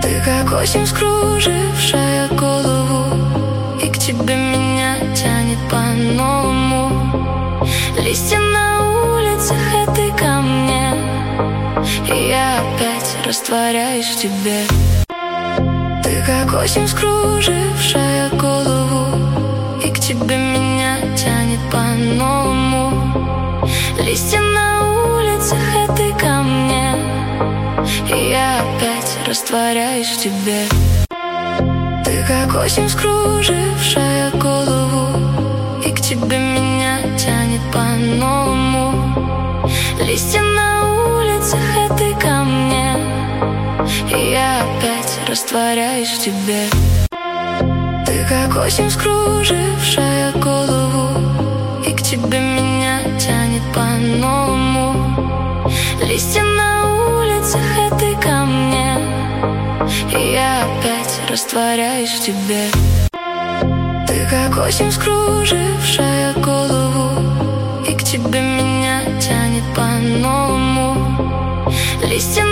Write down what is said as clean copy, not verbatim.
Ты как осень, скружившая голову, и к тебе меня тянет по-новому. Листья на улицах — это ты ко мне, и я опять растворяюсь в тебе. Ты как осень, скружившая голову, и к тебе меня тянет по-новому. Листья на улицах — это ты ко мне, и я опять растворяюсь в тебе. Ты как осень, скружившая голову, и к тебе меня тянет по-новому. Листья на улицах — это ты ко мне, и я опять растворяюсь в тебе. Ты как осень, скружившая голову, и к тебе меня тянет по-новому. Листья на улицах — это ты ко мне, и я опять растворяюсь в тебе. Ты как осень, скружившая голову, и к тебе меня тянет по-новому. Листья